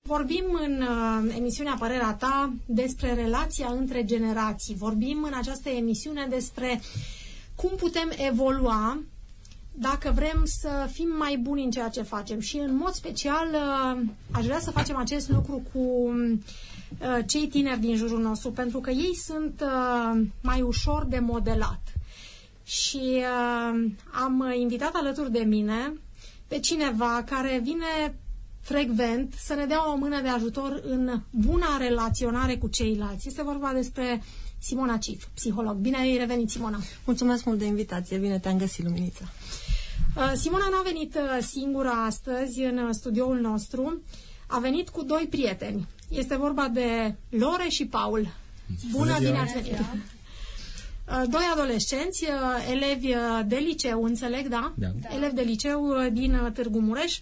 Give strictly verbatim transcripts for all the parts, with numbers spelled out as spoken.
Vorbim în uh, emisiunea Părerea Ta despre relația între generații. Vorbim în această emisiune despre cum putem evolua dacă vrem să fim mai buni în ceea ce facem. Și în mod special uh, aș vrea să facem acest lucru cu uh, cei tineri din jurul nostru, pentru că ei sunt uh, mai ușor de modelat. Și uh, am invitat alături de mine pe cineva care vine frecvent să ne dea o mână de ajutor în buna relaționare cu ceilalți. Este vorba despre Simona Cif, psiholog. Bine ai revenit, Simona! Mulțumesc mult de invitație, bine te-am găsit, Luminița! Simona n-a venit singură astăzi în studioul nostru, a venit cu doi prieteni. Este vorba de Lore și Paul. Bună, bine ați venit! Doi adolescenți, elevi de liceu, înțeleg, da? Da. Elevi de liceu din Târgu Mureș,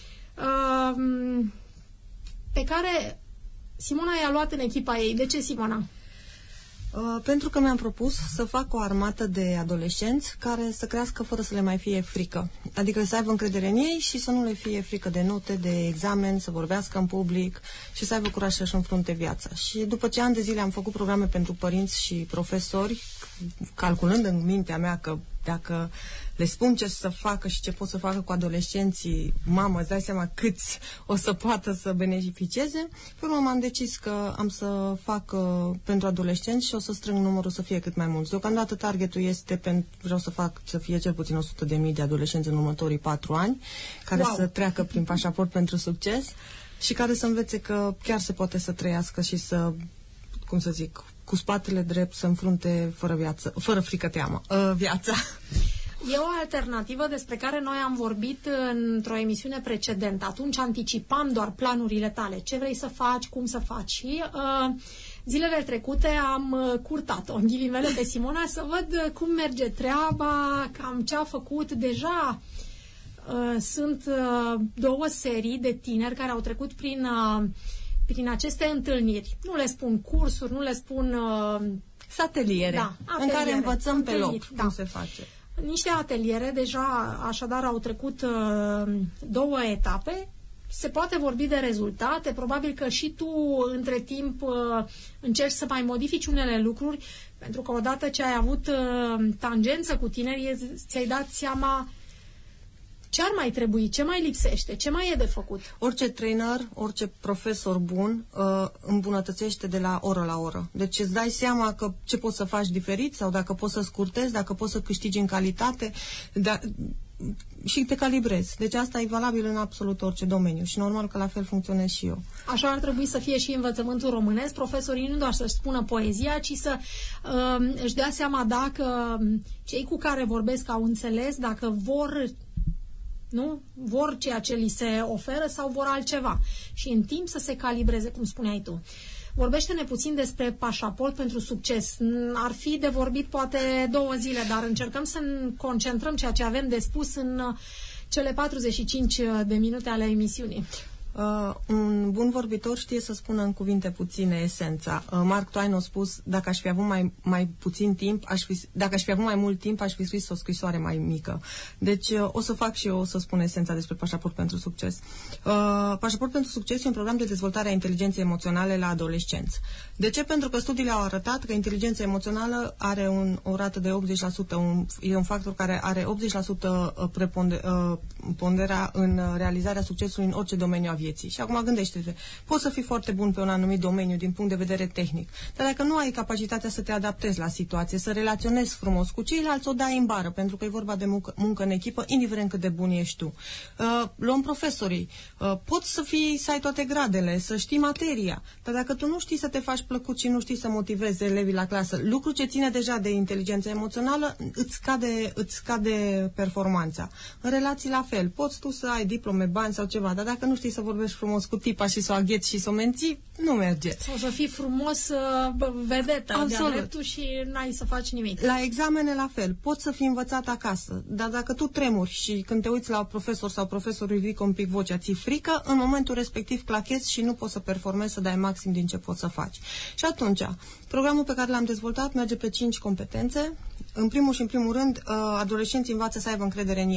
pe care Simona i-a luat în echipa ei. De ce, Simona? Uh, pentru că mi-am propus să fac o armată de adolescenți care să crească fără să le mai fie frică. Adică să aibă încredere în ei și să nu le fie frică de note, de examen, să vorbească în public și să aibă curaj să-și înfrunte viața. Și după ce ani de zile am făcut programe pentru părinți și profesori, calculând în mintea mea că dacă le spun ce să facă și ce pot să facă cu adolescenții, mamă, îți dai seama câți o să poată să beneficieze, pe urmă m-am decis că am să fac uh, pentru adolescenți și o să strâng numărul să fie cât mai mulți. Deocamdată targetul este, pentru, vreau să fac să fie cel puțin o sută de mii de adolescenți în următorii patru ani, care wow. să treacă prin pașaport pentru succes și care să învețe că chiar se poate să trăiască și să, cum să zic, cu spatele drept, să înfrunte fără viață, fără frică teamă, uh, viața. E o alternativă despre care noi am vorbit într-o emisiune precedentă. Atunci anticipam doar planurile tale, ce vrei să faci, cum să faci. Și uh, zilele trecute am uh, curtat-o, în ghilimele, pe Simona, să văd cum merge treaba, cam ce a făcut. Deja uh, sunt uh, două serii de tineri care au trecut prin... Uh, prin aceste întâlniri. Nu le spun cursuri, nu le spun... Uh, ateliere, da, ateliere, în care învățăm întâlniri, pe loc da. cum se face. Niște ateliere, deja, așadar, au trecut uh, două etape. Se poate vorbi de rezultate. Probabil că și tu, între timp, uh, încerci să mai modifici unele lucruri, pentru că odată ce ai avut uh, tangență cu tinerii, ți-ai dat seama ce ar mai trebui, ce mai lipsește, ce mai e de făcut. Orice trainer, orice profesor bun uh, îmbunătățește de la oră la oră. Deci îți dai seama că ce poți să faci diferit sau dacă poți să scurtezi, dacă poți să câștigi în calitate da, și te calibrezi. Deci asta e valabil în absolut orice domeniu și normal că la fel funcționez și eu. Așa ar trebui să fie și învățământul românesc. Profesorii nu doar să-și spună poezia, ci să uh, își dea seama dacă cei cu care vorbesc au înțeles, dacă vor... nu? Vor ceea ce li se oferă sau vor altceva. Și în timp să se calibreze, cum spuneai tu. Vorbește-ne puțin despre pașaport pentru succes. Ar fi de vorbit poate două zile, dar încercăm să concentrăm ceea ce avem de spus în cele patruzeci și cinci de minute ale emisiunii. Uh, un bun vorbitor știe să spună în cuvinte puține esența. Uh, Mark Twain a spus, dacă aș fi avut mai, mai puțin timp, aș fi, dacă aș fi avut mai mult timp, aș fi scris o scrisoare mai mică. Deci uh, o să fac și eu, o să spun esența despre pașaport pentru succes. Uh, pașaport pentru succes e un program de dezvoltare a inteligenței emoționale la adolescenți. De ce? Pentru că studiile au arătat că inteligența emoțională are un, o rată de optzeci la sută, un, e un factor care are optzeci la sută preponde, uh, ponderea în realizarea succesului în orice domeniu a vieții. Și acum gândește-te, poți să fii foarte bun pe un anumit domeniu din punct de vedere tehnic, dar dacă nu ai capacitatea să te adaptezi la situație, să relaționezi frumos cu ceilalți, o dai în bară, pentru că e vorba de muncă, muncă în echipă, indiferent cât de bun ești tu. Uh, luăm profesorii. Uh, poți să fii, să ai toate gradele, să știi materia, dar dacă tu nu știi să te faci plăcut și nu știi să motivezi elevii la clasă, lucru ce ține deja de inteligența emoțională, îți scade, îți scade performanța. În relații la fel, poți tu să ai diplome, bani sau ceva, dar dacă nu știi să vorbești frumos cu tipa și să o agheți și să o menții, nu merge. Sau să fii frumos uh, vedetă de-a dreptul și n-ai să faci nimic. La examene la fel. Poți să fii învățat acasă, dar dacă tu tremuri și când te uiți la profesor sau profesorul ridică un pic vocea, ți frică, în momentul respectiv clachezi și nu poți să performezi, să dai maxim din ce poți să faci. Și atunci, programul pe care l-am dezvoltat merge pe cinci competențe. În primul și în primul rând, adolescenții învață să aibă încredere în ei.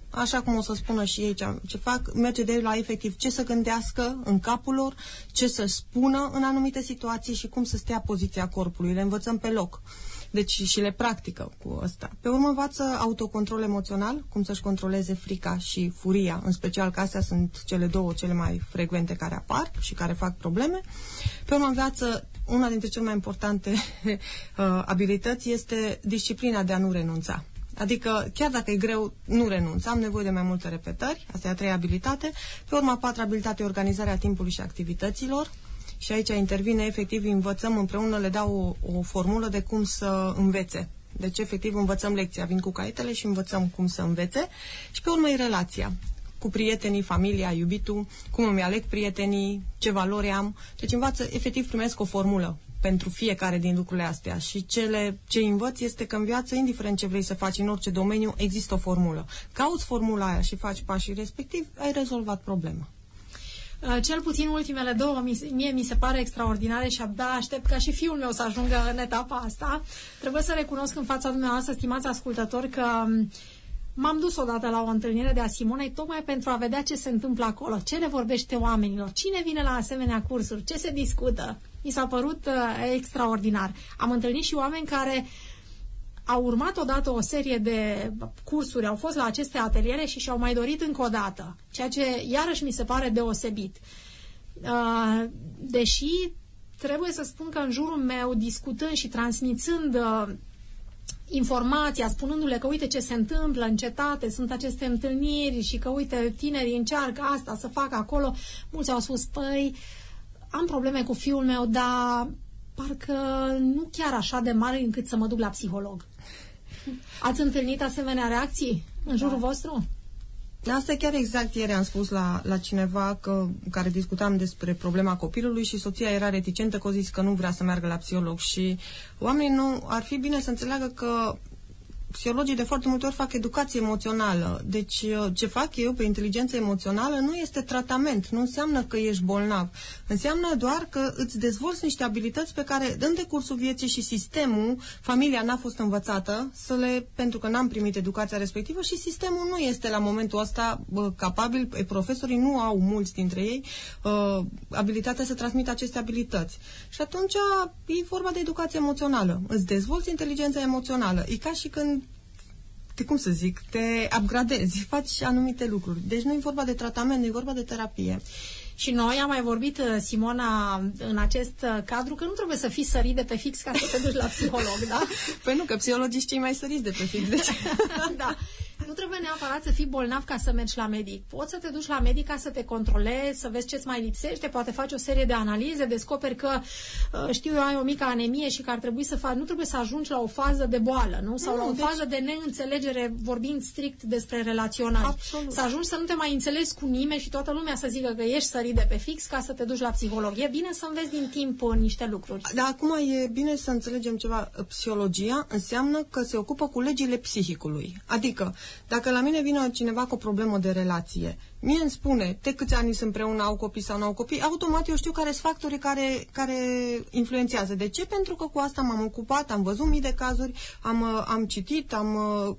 așa cum o să spună și ei ce, ce fac, merge de la efectiv ce să gândească în capul lor, ce să spună în anumite situații și cum să stea poziția corpului. Le învățăm pe loc. Deci și le practică cu ăsta. Pe urmă învață autocontrol emoțional, cum să-și controleze frica și furia, în special că astea sunt cele două cele mai frecvente care apar și care fac probleme. Pe urmă învață una dintre cele mai importante uh, abilități este disciplina de a nu renunța. Adică, chiar dacă e greu, nu renunț. Am nevoie de mai multe repetări. Asta e a treia abilitate. Pe urmă, a patra abilitate, organizarea timpului și activităților. Și aici intervine, efectiv, învățăm împreună, le dau o, o formulă de cum să învețe. Deci, efectiv, învățăm lecția. Vin cu caietele și învățăm cum să învețe. Și pe urmă e relația cu prietenii, familia, iubitul, cum îmi aleg prietenii, ce valori am. Deci învață, efectiv, primesc o formulă pentru fiecare din lucrurile astea. Și cele, ce învăț este că în viață, indiferent ce vrei să faci în orice domeniu, există o formulă. Cauți formula aia și faci pașii respectiv, ai rezolvat problema. Cel puțin ultimele două mie mi se pare extraordinare și abia aștept ca și fiul meu să ajungă în etapa asta. Trebuie să recunosc în fața dumneavoastră, stimați ascultători, că m-am dus odată la o întâlnire de a Simonei tocmai pentru a vedea ce se întâmplă acolo, ce le vorbește oamenilor, cine vine la asemenea cursuri, ce se discută. Mi s-a părut uh, extraordinar. Am întâlnit și oameni care au urmat odată o serie de cursuri, au fost la aceste ateliere și și-au mai dorit încă o dată, ceea ce iarăși mi se pare deosebit. Uh, deși trebuie să spun că în jurul meu, discutând și transmițând uh, informația, spunându-le că uite ce se întâmplă în cetate, sunt aceste întâlniri și că uite tinerii încearcă asta, să facă acolo, mulți au spus, păi, am probleme cu fiul meu, dar parcă nu chiar așa de mare încât să mă duc la psiholog. Ați întâlnit asemenea reacții în jurul da. vostru? Asta chiar exact ieri am spus la, la cineva că, care discutam despre problema copilului și soția era reticentă, că o zis că nu vrea să meargă la psiholog și oamenii nu ar fi bine să înțeleagă că psihologii de foarte multe ori fac educație emoțională. Deci ce fac eu pe inteligență emoțională nu este tratament, nu înseamnă că ești bolnav. Înseamnă doar că îți dezvolți niște abilități pe care în decursul vieții și sistemul, familia n-a fost învățată să le, pentru că n-am primit educația respectivă și sistemul nu este la momentul ăsta bă, capabil, profesorii nu au mulți dintre ei uh, abilitatea să transmită aceste abilități. Și atunci e vorba de educație emoțională. Îți dezvolți inteligența emoțională. E ca și când te, cum să zic, te upgradezi, faci anumite lucruri. Deci nu e vorba de tratament, nu e vorba de terapie. Și noi am mai vorbit, Simona, în acest cadru, că nu trebuie să fii sărit de pe fix ca să te duci la psiholog, da? Păi nu, că psihologii sunt cei mai săriți de pe fix. Deci... da. Nu trebuie neapărat să fii bolnav ca să mergi la medic. Poți să te duci la medic ca să te controlezi, să vezi ce-ți mai lipsește, poate faci o serie de analize, descoperi că, știu eu, ai o mică anemie și că ar trebui să faci, nu trebuie să ajungi la o fază de boală, nu? Sau nu, la o deci... fază de neînțelegere, vorbind strict despre relaționare. Absolut. Să ajungi să nu te mai înțelegi cu nimeni și toată lumea să zică că ești sărit de pe fix ca să te duci la psiholog. E bine să înveți din timp niște lucruri. Dar acum e bine să înțelegem ceva. Psihologia înseamnă că se ocupă cu legile psihicului. Adică, dacă la mine vine cineva cu o problemă de relație, mie îmi spune de câți ani sunt împreună, au copii sau nu au copii, automat eu știu care sunt factorii care, care influențează. De ce? Pentru că cu asta m-am ocupat, am văzut mii de cazuri, am, am citit, am...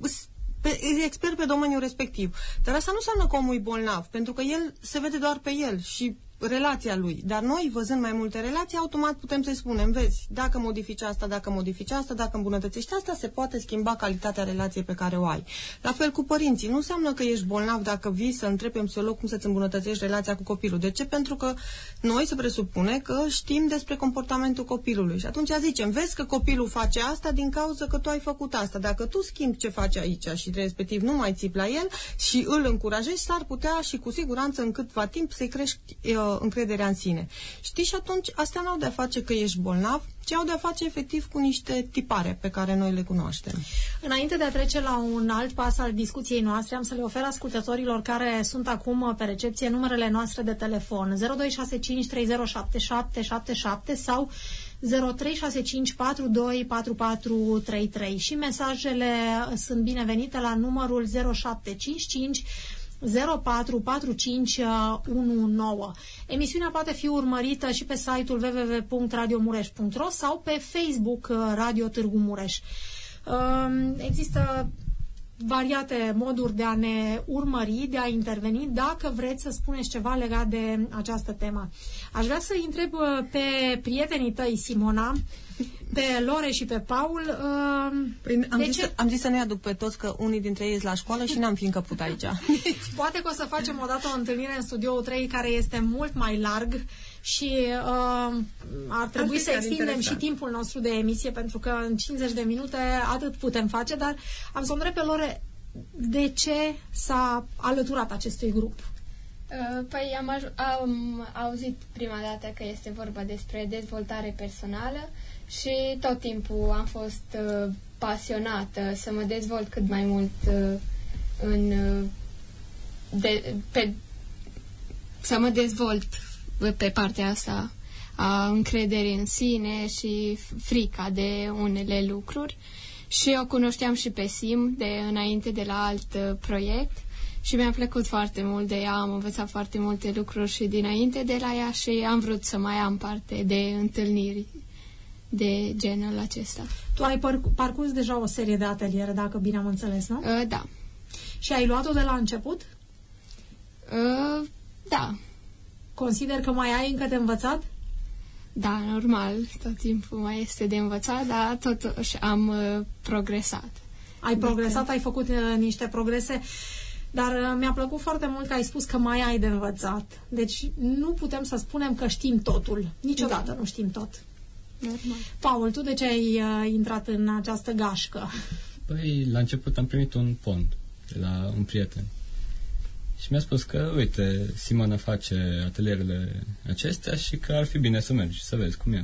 Pe, expert pe domeniul respectiv. Dar asta nu înseamnă că omul e bolnav, pentru că el se vede doar pe el și relația lui. Dar noi, văzând mai multe relații, automat putem să-i spunem, vezi, dacă modifici asta, dacă modifici asta, dacă îmbunătățești asta, se poate schimba calitatea relației pe care o ai. La fel cu părinții. Nu înseamnă că ești bolnav dacă vii să întrebi un psiholog cum să-ți îmbunătățești relația cu copilul. De ce? Pentru că noi se presupune că știm despre comportamentul copilului. Și atunci zicem, vezi că copilul face asta din cauza că tu ai făcut asta. Dacă tu schimbi ce face aici și respectiv nu mai țipi la el și îl încurajezi, s-ar putea și cu siguranță în câtva timp să-i crești uh, încrederea în sine. Știi? Și atunci astea n-au de-a face că ești bolnav, ci au de-a face efectiv cu niște tipare pe care noi le cunoaștem. Înainte de a trece la un alt pas al discuției noastre, am să le ofer ascultătorilor care sunt acum pe recepție numerele noastre de telefon zero doi șase cinci trei zero șapte șapte șapte șapte sau zero trei șase cinci patru doi patru patru trei trei și mesajele sunt binevenite la numărul zero șapte cinci cinci zero patru patru cinci unu nouă. Emisiunea poate fi urmărită și pe site-ul w w w punct radio mureș punct ro sau pe Facebook Radio Târgu Mureș. Există variate moduri de a ne urmări, de a interveni, dacă vreți să spuneți ceva legat de această temă. Aș vrea să întreb pe prietenii tăi, Simona, pe Lore și pe Paul. Uh, păi, am, zis ce... să, am zis să ne aduc pe toți, că unii dintre ei sunt la școală și n-am fi încăput aici. Poate că o să facem odată o întâlnire în studioul trei care este mult mai larg și uh, ar trebui să extindem interesant. și timpul nostru de emisie, pentru că în cincizeci de minute atât putem face, dar am să întreb pe Lore de ce s-a alăturat acestui grup. Păi am, am auzit prima dată că este vorba despre dezvoltare personală și tot timpul am fost uh, pasionată să mă dezvolt cât mai mult uh, în uh, de, pe, să mă dezvolt pe partea asta a încrederii în sine și frica de unele lucruri. Și eu cunoșteam și pe Sim de înainte de la alt uh, proiect și mi-a plăcut foarte mult de ea, am învățat foarte multe lucruri și dinainte de la ea și am vrut să mai am parte de întâlniri de genul acesta. Tu ai par- parcurs deja o serie de ateliere, dacă bine am înțeles, nu? Uh, da. Și ai luat-o de la început? Uh, da. Consider că mai ai încă de învățat? Da, normal, tot timpul mai este de învățat, dar totuși am uh, progresat. Ai progresat, ai făcut uh, niște progrese, dar uh, mi-a plăcut foarte mult că ai spus că mai ai de învățat. Deci nu putem să spunem că știm totul. Niciodată da. nu știm tot. Normal. Paul, tu de ce ai uh, intrat în această gașcă? Păi, la început am primit un pont de la un prieten. Și mi-a spus că, uite, Simona face atelierele acestea și că ar fi bine să mergi, să vezi cum e.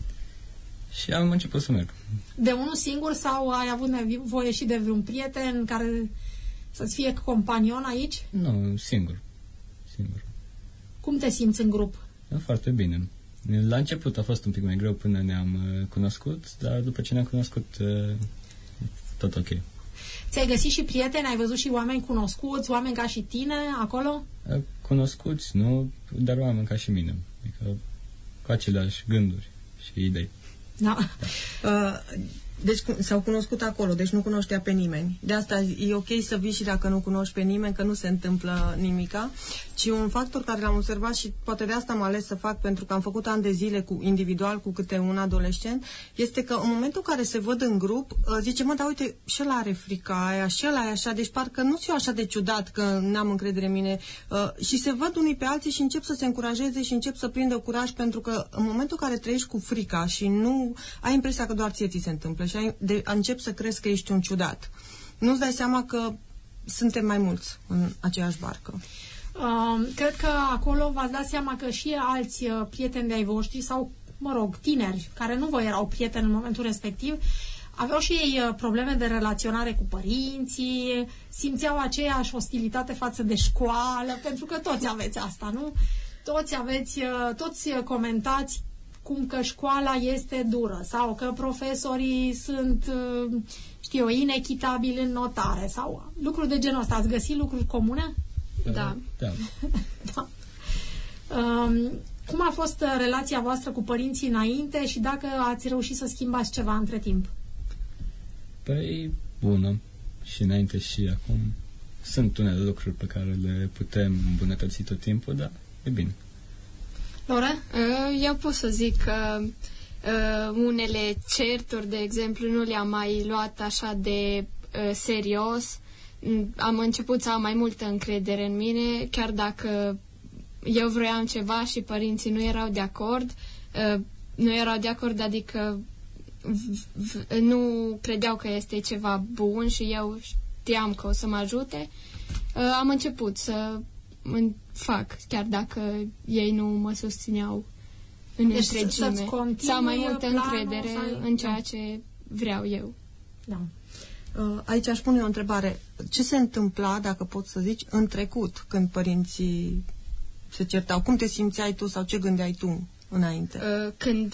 Și am început să merg. De unul singur sau ai avut nevoie și de vreun prieten care să-ți fie companion aici? Nu, singur. Singur. Cum te simți în grup? Da, foarte bine. La început a fost un pic mai greu până ne-am uh, cunoscut, dar după ce ne-am cunoscut, uh, tot ok. Ți-ai găsit și prieteni? Ai văzut și oameni cunoscuți, oameni ca și tine acolo? Cunoscuți, nu, dar oameni ca și mine. Adică cu aceleași gânduri și idei. Da. da. Uh, deci s-au cunoscut acolo, deci nu cunoștea pe nimeni. De asta e ok să vii și dacă nu cunoști pe nimeni, că nu se întâmplă nimica. Ci un factor care l-am observat și poate de asta am ales să fac, pentru că am făcut ani de zile cu, individual cu câte un adolescent, este că în momentul în care se văd în grup, zice, mă, dar uite, și ăla are frica aia, și ăla e așa, deci parcă nu ți-o așa de ciudat că n-am încredere în mine. Și se văd unii pe alții și încep să se încurajeze și încep să prindă curaj, pentru că în momentul în care trăiești cu frica și nu ai impresia că doar ție ți se întâmplă și ai, de, încep să crezi că ești un ciudat, nu-ți dai seama că suntem mai mulți în aceeași barcă. Uh, cred că acolo v-ați dat seama că și alți uh, prieteni de-ai voștri sau, mă rog, tineri care nu vă erau prieteni în momentul respectiv, aveau și ei uh, probleme de relaționare cu părinții, simțeau aceeași ostilitate față de școală, pentru că toți aveți asta, nu? Toți aveți, uh, toți comentați cum că școala este dură sau că profesorii sunt, uh, știu eu, inechitabili în notare sau lucruri de genul ăsta. Ați găsit lucruri comune? Da. da. da. Um, cum a fost relația voastră cu părinții înainte și dacă ați reușit să schimbați ceva între timp? Păi, bună. Și înainte și acum. Sunt unele lucruri pe care le putem îmbunătăți tot timpul, dar e bine. Lore? Eu pot să zic că uh, unele certuri, de exemplu, nu le-am mai luat așa de uh, serios. Am început să am mai multă încredere în mine, chiar dacă eu vroiam ceva și părinții nu erau de acord, uh, nu erau de acord, adică v- v- nu credeau că este ceva bun și eu știam că o să mă ajute. Uh, am început să fac, chiar dacă ei nu mă susțineau în deci întregime. Să am mai multă încredere să... în ceea da. ce vreau eu. Da. Aici aș pune o întrebare. Ce se întâmpla, dacă pot să zici, în trecut, când părinții se certau? Cum te simțeai tu sau ce gândeai tu înainte? Când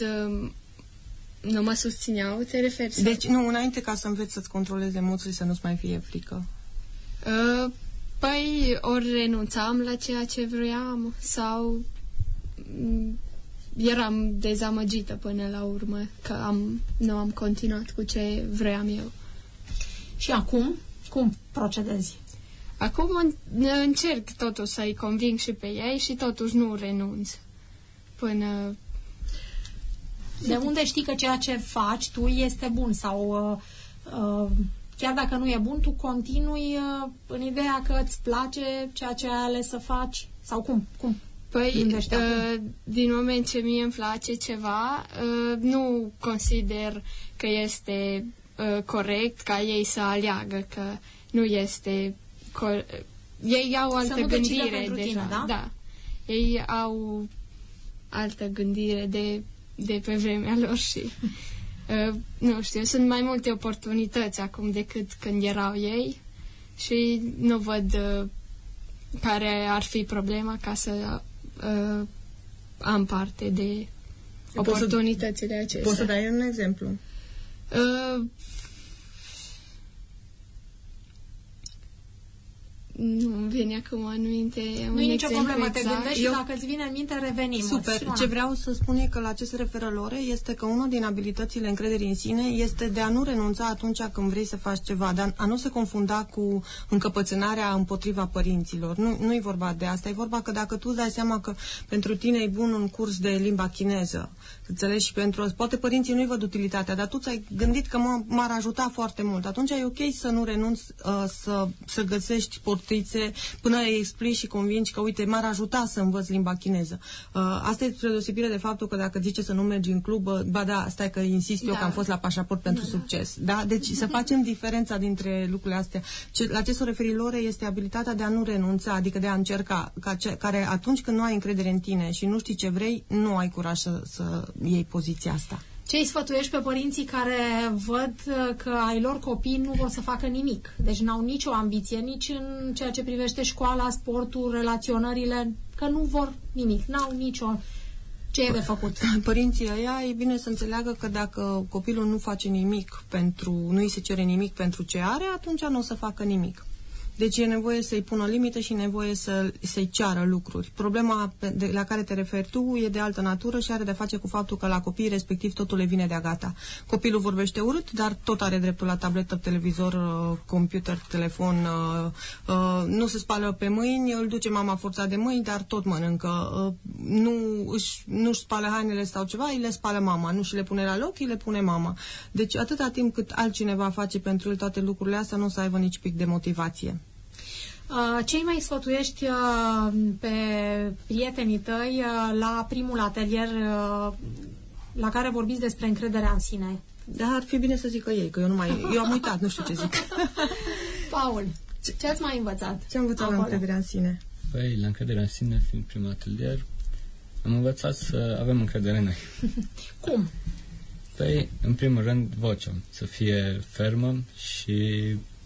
nu mă susțineau, te referi? Deci, nu, înainte, ca să înveți să-ți controlezi emoțiile, să nu-ți mai fie frică. Păi, ori renunțam la ceea ce vroiam sau eram dezamăgită până la urmă că am, nu am continuat cu ce vroiam eu. Și acum? Cum procedezi? Acum încerc totuși să-i conving și pe ei și totuși nu renunț până... De unde știi că ceea ce faci tu este bun sau uh, uh, chiar dacă nu e bun, tu continui uh, în ideea că îți place ceea ce ai ales să faci? Sau cum? cum? Păi, uh, din moment ce mie îmi place ceva, uh, nu consider că este uh, corect ca ei să aleagă, că nu este... Co- ei au altă gândire deja. Tine, da? Da. Ei au altă gândire de, de pe vremea lor și... Uh, nu știu, sunt mai multe oportunități acum decât când erau ei și nu văd uh, care ar fi problema ca să uh, am parte de oportunitățile poți acestea. Poți să dai un exemplu? Uh, Nu îmi vine acum în minte. Nu e nicio problemă, exact. te gândești și dacă îți vine în minte, revenim. Super. Simona. Ce vreau să spun e că la ce se referă Lore este că una din abilitățile încrederii în sine este de a nu renunța atunci când vrei să faci ceva, de a nu se confunda cu încăpățânarea împotriva părinților. Nu, nu e vorba de asta, e vorba că dacă tu îți dai seama că pentru tine e bun un curs de limba chineză, înțelegi, și pentru... Poate părinții nu-i văd utilitatea, dar tu ți-ai gândit că m-ar ajuta foarte mult. Atunci e ok să nu renunți, uh, să, să găsești portițe până îi explici și convingi că, uite, m-ar ajuta să învăț limba chineză. Uh, asta e spre deosebire de faptul că dacă zice să nu mergi în club, uh, ba da, stai că insist eu da. că am fost la pașaport pentru da. succes. Da? Deci să facem diferența dintre lucrurile astea. Ce, la ce s-o referi Lore este abilitatea de a nu renunța, adică de a încerca, ca ce, care atunci când nu ai încredere în tine și nu știi ce vrei, nu ai curaj să, să iei poziția asta. Ce îi sfătuiești pe părinții care văd că ai lor copii nu vor să facă nimic? Deci n-au nicio ambiție, nici în ceea ce privește școala, sportul, relaționările, că nu vor nimic, n-au nicio... Ce e de făcut? Părinții ăia e bine să înțeleagă că dacă copilul nu face nimic pentru, nu îi se cere nimic pentru ce are, atunci nu o să facă nimic. Deci e nevoie să-i pună limite și nevoie să, să-i ceară lucruri. Problema de, la care te referi tu e de altă natură și are de face cu faptul că la copii respectiv totul le vine de-a gata. Copilul vorbește urât, dar tot are dreptul la tabletă, televizor, computer, telefon, uh, uh, nu se spală pe mâini, îl duce mama forțat de mâini, dar tot mănâncă. Uh, nu își, nu-și spală hainele sau ceva, îi le spală mama. Nu și le pune la loc, îi le pune mama. Deci atâta timp cât altcineva face pentru el toate lucrurile astea, nu o să aibă nici pic de motivație. Uh, ce mai sfătuiești uh, pe prietenii tăi uh, la primul atelier uh, la care vorbiți despre încrederea în sine? Da, ar fi bine să zică ei, că eu nu mai... Eu am uitat, nu știu ce zic. Paul, ce ați mai învățat? Ce am învățat acolo? La încrederea în sine? Păi, la încrederea în sine, fiind primul atelier, am învățat să avem încredere în noi. Cum? Păi, în primul rând, vocea. Să fie fermă și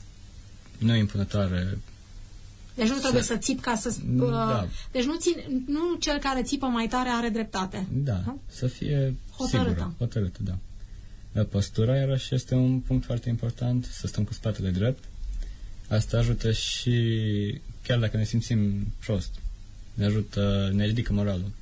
nu impunătoare. Deci nu trebuie să, să țipi ca să... Uh, da. Deci nu, țin, nu cel care țipă mai tare are dreptate. Da, da? Să fie hotărâtă. Sigură, hotărâtă, da. Dar postura, iarăși, este un punct foarte important, să stăm cu spatele drept. Asta ajută și, chiar dacă ne simțim prost, ne ajută, ne ridică moralul.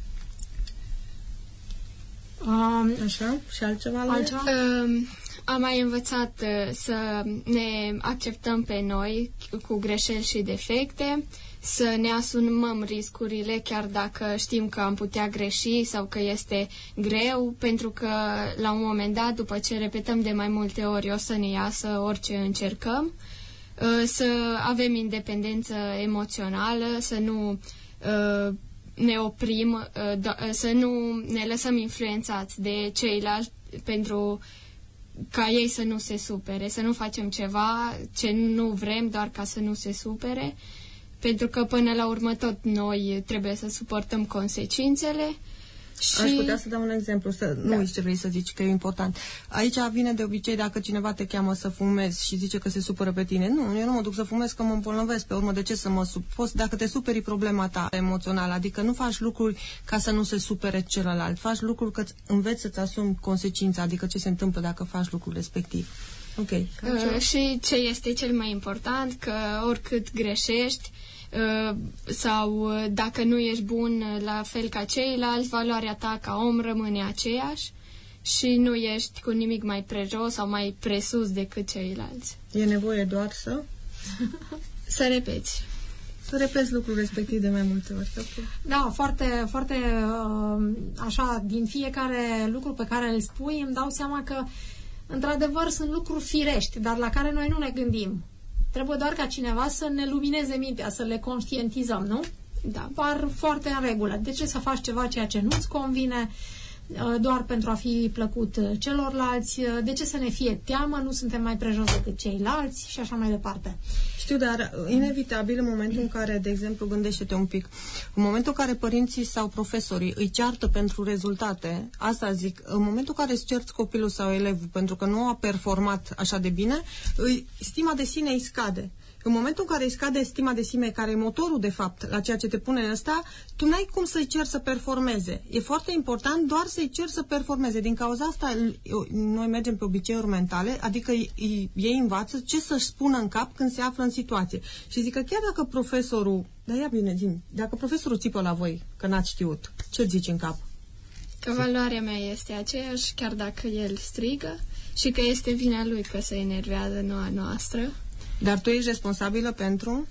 Um, Așa? Și altceva? altceva? Um, am mai învățat uh, să ne acceptăm pe noi cu greșeli și defecte, să ne asumăm riscurile chiar dacă știm că am putea greși sau că este greu, pentru că la un moment dat, după ce repetăm de mai multe ori, o să ne iasă orice încercăm, uh, să avem independență emoțională, să nu uh, ne oprim, uh, să nu ne lăsăm influențați de ceilalți pentru ca ei să nu se supere, să nu facem ceva ce nu vrem doar ca să nu se supere, pentru că până la urmă tot noi trebuie să suportăm consecințele. Și... Aș putea să dau un exemplu, să nu da. uiți ce vrei să zici, că e important. Aici vine de obicei dacă cineva te cheamă să fumezi și zice că se supără pe tine. Nu, eu nu mă duc să fumez că mă îmbolnăvesc. Pe urmă, de ce să mă supăr? Dacă te superi, problema ta emoțională. Adică nu faci lucruri ca să nu se supere celălalt. Faci lucruri că înveți să-ți asumi consecința, adică ce se întâmplă dacă faci lucrul respectiv. Ok. Uh, și ce este cel mai important, că oricât greșești, sau dacă nu ești bun la fel ca ceilalți, valoarea ta ca om rămâne aceeași și nu ești cu nimic mai prejos sau mai presus decât ceilalți. E nevoie doar să... Să repeți. Să repeți lucrul respectiv de mai multe ori. Da, foarte, foarte așa, din fiecare lucru pe care îl spui, îmi dau seama că într-adevăr sunt lucruri firești, dar la care noi nu ne gândim. Trebuie doar ca cineva să ne lumineze mintea, să le conștientizăm, nu? Da, par foarte în regulă. De ce să faci ceva ceea ce nu-ți convine doar pentru a fi plăcut celorlalți? De ce să ne fie teamă? Nu suntem mai prejos decât ceilalți și așa mai departe. Știu, dar inevitabil în momentul în care, de exemplu, gândește-te un pic, în momentul în care părinții sau profesorii îi ceartă pentru rezultate, asta zic, în momentul în care îți cerți copilul sau elevul pentru că nu a performat așa de bine, îi, stima de sine îi scade. În momentul în care îi scade stima de sine, care e motorul, de fapt, la ceea ce te pune în ăsta, tu n-ai cum să-i ceri să performeze. E foarte important doar să-i ceri să performeze. Din cauza asta, noi mergem pe obiceiuri mentale, adică ei învață ce să-și spună în cap când se află în situație. Și zic că chiar dacă profesorul, dar ia bine, zi, dacă profesorul țipă la voi, că n-ați știut, ce zici în cap? Că valoarea mea este aceeași, chiar dacă el strigă, și că este vina lui că se enervează, nu a noastră. Dar tu ești responsabilă pentru?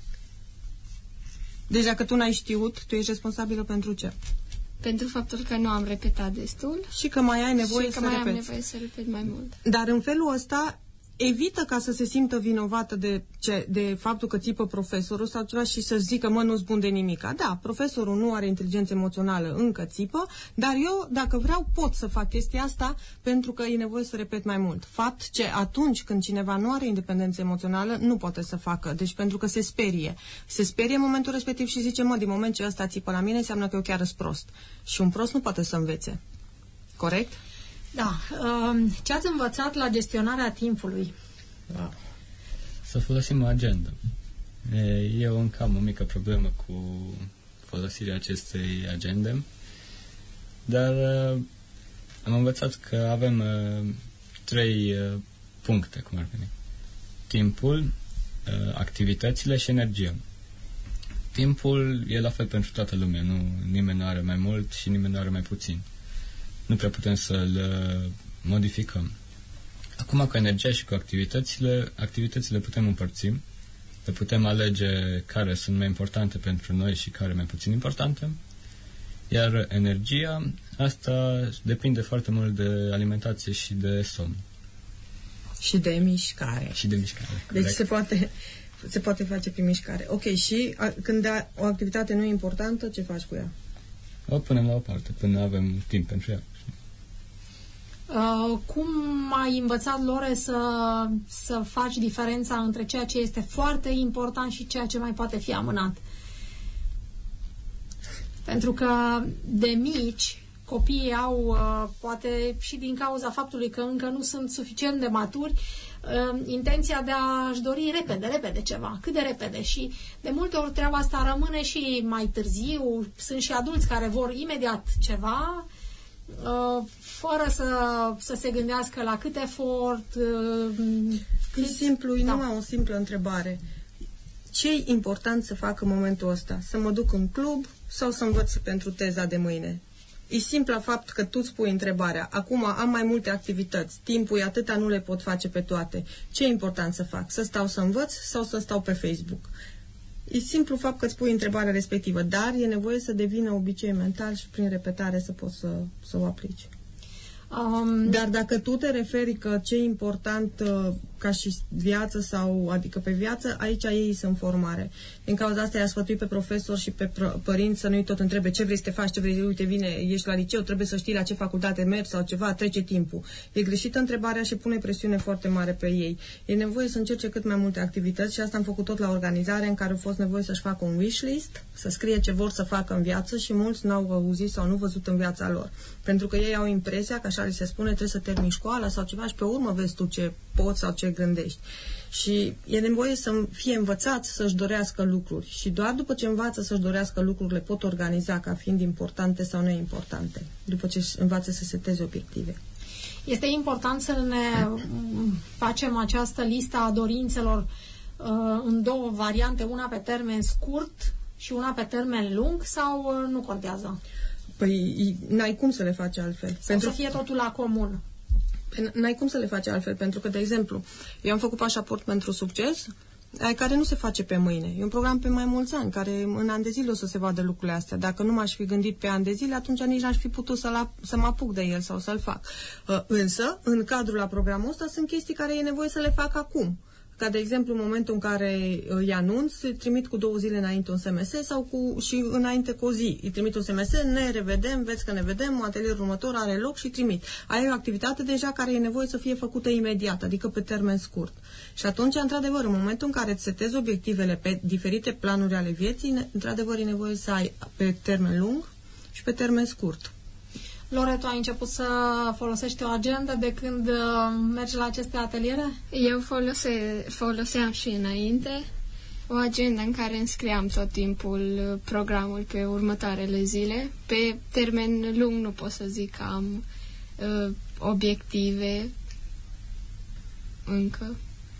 Deci dacă tu n-ai știut, tu ești responsabilă pentru ce? Pentru faptul că nu am repetat destul. Și că mai ai nevoie și că să mai repeți. am nevoie să repet mai mult. Dar în felul ăsta evită ca să se simtă vinovată de, ce, de faptul că țipă profesorul sau ceva și să zică, mă, nu-ți bun de nimica. Da, profesorul nu are inteligență emoțională, încă țipă, dar eu, dacă vreau, pot să fac chestia asta pentru că e nevoie să repet mai mult. Fapt ce atunci când cineva nu are independență emoțională, nu poate să facă. Deci pentru că se sperie. Se sperie în momentul respectiv și zice, mă, din moment ce ăsta țipă la mine, înseamnă că eu chiar sunt prost. Și un prost nu poate să învețe. Corect? Da. Ce ați învățat la gestionarea timpului? Wow. Să folosim o agenda. Eu încă am o mică problemă cu folosirea acestei agende, dar am învățat că avem trei puncte, cum ar veni. Timpul, activitățile și energia. Timpul e la fel pentru toată lumea, nu, nimeni nu are mai mult și nimeni nu are mai puțin. Nu prea putem să-l modificăm. Acum, cu energia și cu activitățile, activitățile putem împărți, le putem alege care sunt mai importante pentru noi și care mai puțin importante, iar energia, asta depinde foarte mult de alimentație și de somn. Și de mișcare. Și de mișcare, corect. Deci se poate, se poate face prin mișcare. Ok, și a, când o activitate nu e importantă, ce faci cu ea? O punem la o parte, până avem timp pentru ea. Uh, cum ai învățat, Lore, să, să faci diferența între ceea ce este foarte important și ceea ce mai poate fi amânat? Pentru că de mici copiii au, uh, poate și din cauza faptului că încă nu sunt suficient de maturi, uh, intenția de a-și dori repede, repede ceva, cât de repede. Și de multe ori treaba asta rămâne și mai târziu. Sunt și adulți care vor imediat ceva, uh, fără să, să se gândească la cât efort. Uh, cât... E simplu, e da. numai o simplă întrebare. Ce e important să fac în momentul ăsta? Să mă duc în club sau să învăț pentru teza de mâine? E simplu fapt că tu îți pui întrebarea. Acum am mai multe activități. Timpul e atâta, nu le pot face pe toate. Ce e important să fac? Să stau să învăț sau să stau pe Facebook? E simplu fapt că îți pui întrebarea respectivă, dar e nevoie să devină obicei mental și prin repetare să poți să, să o aplici. Um... Dar dacă tu te referi că ce e important uh, ca și viață sau, adică pe viață, aici ei sunt formare. Din cauza asta i-a sfătuit pe profesor și pe părinți să nu-i tot întrebe ce vrei să te faci, ce vrei, uite, vine, ești la liceu, trebuie să știi la ce facultate mergi sau ceva, trece timpul. E greșită întrebarea și pune presiune foarte mare pe ei. E nevoie să încerce cât mai multe activități și asta am făcut tot la organizare, în care a fost nevoie să-și facă un wish list, să scrie ce vor să facă în viață și mulți n-au auzit sau nu văzut în viața lor. Pentru că ei au impresia că așa li se spune, trebuie să termini școala sau ceva și pe urmă vezi tu ce poți sau ce gândești. Și e nevoie să fie învățat să-și dorească lucruri și doar după ce învață să-și dorească lucruri le pot organiza ca fiind importante sau neimportante, după ce învață să seteze obiective. Este important să ne facem această listă a dorințelor uh, în două variante, una pe termen scurt și una pe termen lung, sau uh, nu contează? Păi n-ai cum să le faci altfel. Sau pentru să fie totul la comun. N-ai cum să le faci altfel, pentru că, de exemplu, eu am făcut pașaport pentru succes, care nu se face pe mâine. E un program pe mai mulți ani, care în ani de zile o să se vadă lucrurile astea. Dacă nu m-aș fi gândit pe ani de zile, atunci nici n-aș fi putut să, să mă apuc de el sau să-l fac. Însă, în cadrul la programul ăsta, sunt chestii care e nevoie să le fac acum. Ca, de exemplu, în momentul în care îi anunț, îi trimit cu două zile înainte un S M S sau cu, și înainte cu o zi. Îi trimit un S M S, ne revedem, vezi că ne vedem, atelierul următor are loc și trimit. Aia e o activitate deja care e nevoie să fie făcută imediat, adică pe termen scurt. Și atunci, într-adevăr, în momentul în care îți setezi obiectivele pe diferite planuri ale vieții, într-adevăr e nevoie să ai pe termen lung și pe termen scurt. Lore, tu ai început să folosești o agendă de când uh, mergi la aceste ateliere? Eu folose, foloseam și înainte o agendă în care înscriam tot timpul programul pe următoarele zile. Pe termen lung nu pot să zic că am uh, obiective încă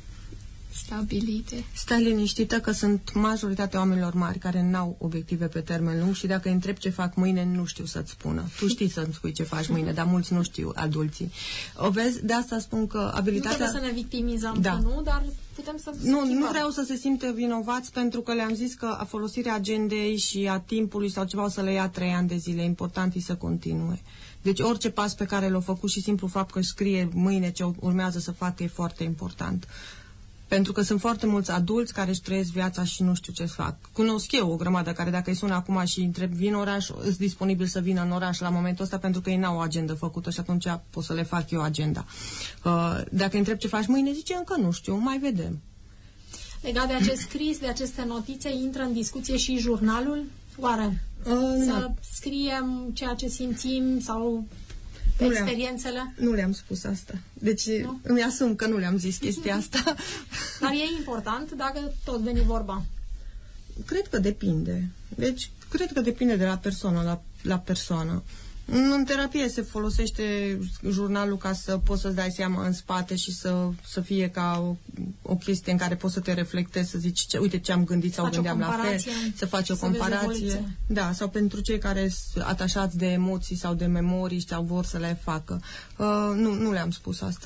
stabilite. Stai liniștită că sunt majoritatea oamenilor mari care n-au obiective pe termen lung și dacă îi întreb ce fac mâine, nu știu să-ți spună. Tu știi să-mi spui ce faci mâine, dar mulți nu știu, adulții. O vezi? De asta spun că abilitatea... Nu trebuie să ne victimizăm, da. Că nu, dar putem să... Nu, schimbăm. Nu vreau să se simte vinovați pentru că le-am zis că a folosirea agendei și a timpului sau ceva o să le ia trei ani de zile. Important e să continue. Deci orice pas pe care l-au făcut și simplu fapt că scrie mâine ce urmează să facă e foarte important. Pentru că sunt foarte mulți adulți care își trăiesc viața și nu știu ce să fac. Cunosc eu o grămadă care dacă îi sună acum și întreb vin oraș, sunt disponibil să vină în oraș la momentul ăsta pentru că ei n-au o agendă făcută și atunci pot să le fac eu agenda. Dacă îi întreb ce faci mâine, zice încă nu știu, mai vedem. Legat de acest scris, de aceste notițe, intră în discuție și jurnalul? Oare? Uh, să scriem ceea ce simțim sau... Nu experiențele? Le-am, nu le-am spus asta. Deci nu? Îmi asum că nu le-am zis chestia asta. Dar e important dacă tot veni vorba. Cred că depinde. Deci, cred că depinde de la persoană la, la persoană. În terapie se folosește jurnalul ca să poți să-ți dai seama în spate și să, să fie ca o, o chestie în care poți să te reflectezi, să zici, ce, uite ce am gândit sau gândeam la fel, să faci o comparație. Da, sau pentru cei care sunt atașați de emoții sau de memorii sau vor să le facă. Uh, nu, nu le-am spus asta.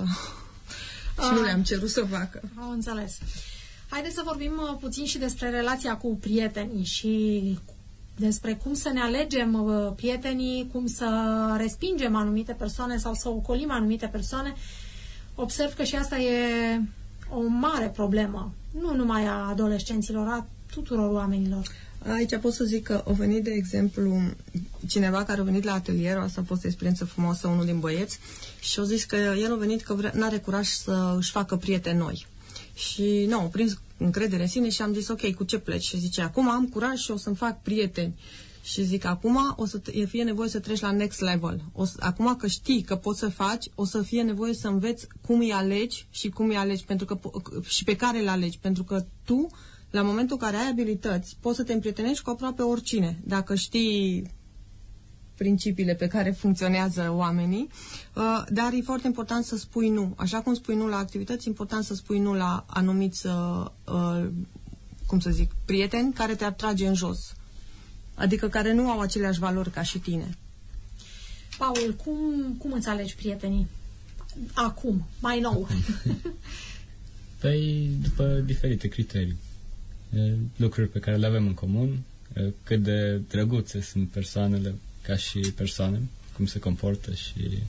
Și nu le-am cerut să facă. Am înțeles. Haideți să vorbim uh, puțin și despre relația cu prietenii și despre cum să ne alegem uh, prietenii, cum să respingem anumite persoane sau să ocolim anumite persoane. Observ că și asta e o mare problemă, nu numai a adolescenților, a tuturor oamenilor. Aici pot să zic că a venit, de exemplu, cineva care a venit la atelier, asta a fost o experiență frumoasă, unul din băieți, și a zis că el a venit că n-are curaj să își facă prieteni noi. Și nu, au prins încredere în sine și am zis, ok, cu ce pleci? Și zice, acum am curaj și o să-mi fac prieteni. Și zic, acum o să fie nevoie să treci la next level. O să, acum că știi că poți să faci, o să fie nevoie să înveți cum îi alegi și cum îi alegi pentru că, și pe care îl alegi. Pentru că tu, la momentul în care ai abilități, poți să te împrietenești cu aproape oricine. Dacă știi principiile pe care funcționează oamenii, uh, dar e foarte important să spui nu. Așa cum spui nu la activități, e important să spui nu la anumiți, uh, cum să zic, prieteni care te-ar trage în jos. Adică care nu au aceleași valori ca și tine. Paul, cum, cum îți alegi prietenii? Acum, mai nou. Păi, după diferite criterii. Lucruri pe care le avem în comun, cât de drăguțe sunt persoanele ca și persoane, cum se comportă și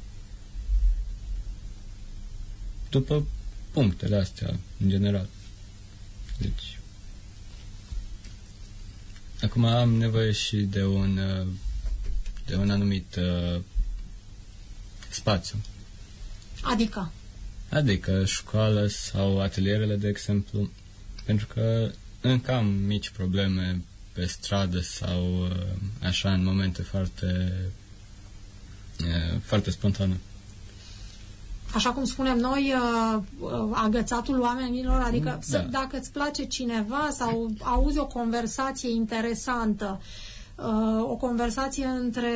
după punctele astea, în general. Deci, acum am nevoie și de un de un anumit uh, spațiu. Adică? Adică școală sau atelierele, de exemplu, pentru că încă am mici probleme pe stradă sau uh, așa în momente foarte uh, foarte spontane. Așa cum spunem noi, uh, uh, agățatul oamenilor, adică da. să, dacă îți place cineva sau auzi o conversație interesantă, uh, o conversație între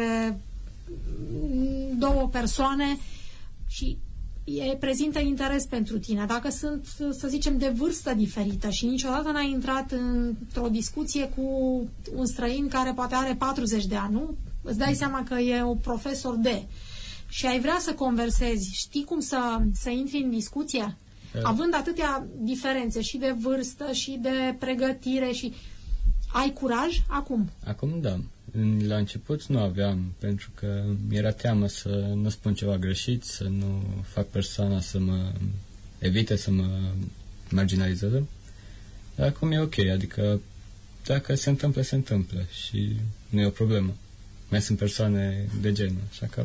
două persoane și e, prezintă interes pentru tine. Dacă sunt, să zicem, de vârstă diferită și niciodată n-ai intrat într-o discuție cu un străin care poate are patruzeci de ani, nu? îți dai seama că e un profesor de și ai vrea să conversezi, știi cum să, să intri în discuție? Da. Având atâtea diferențe și de vârstă și de pregătire și ai curaj acum? Acum da. La început nu aveam, pentru că mi-era teamă să nu spun ceva greșit, să nu fac persoana să mă evite, să mă marginalizeze. Dar acum e ok, adică dacă se întâmplă, se întâmplă și nu e o problemă. Mai sunt persoane de genul, așa că...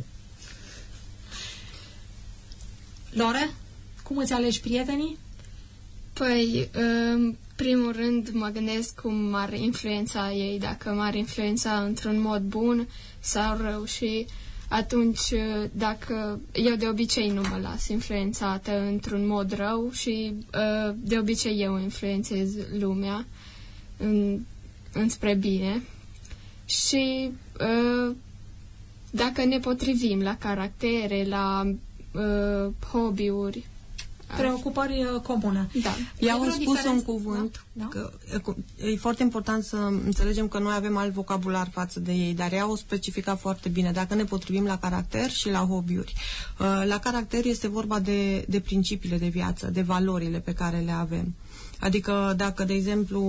Lore, cum îți alegi prietenii? Păi, în primul rând mă gândesc cum m-ar influența ei, dacă m-ar influența într-un mod bun sau rău și atunci dacă eu de obicei nu mă las influențată într-un mod rău și de obicei eu influențez lumea în, înspre bine și dacă ne potrivim la caractere, la hobby-uri, preocupări comune. Da. I-au spus un cuvânt, da? Că e foarte important să înțelegem că noi avem alt vocabular față de ei, dar i-au specificat foarte bine. Dacă ne potrivim la caracter și la hobby-uri. La caracter este vorba de, de principiile de viață, de valorile pe care le avem. Adică dacă, de exemplu,